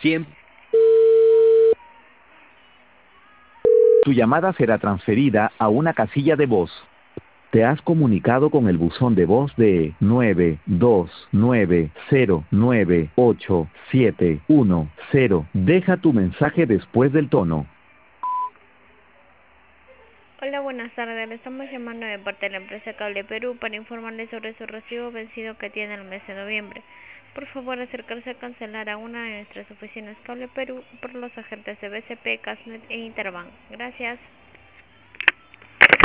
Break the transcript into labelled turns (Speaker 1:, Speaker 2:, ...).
Speaker 1: Siempre.
Speaker 2: Tu llamada será transferida a una casilla de voz. Te has comunicado con el buzón de voz de 929098710. Deja tu mensaje después del tono.
Speaker 3: Hola, buenas tardes. Le estamos llamando de parte de la empresa Cable Perú para informarle sobre su recibo vencido que tiene el mes de noviembre. Por favor, acercarse a cancelar a una de nuestras oficinas Cable Perú por los agentes de BCP, Casnet e Interbank. Gracias.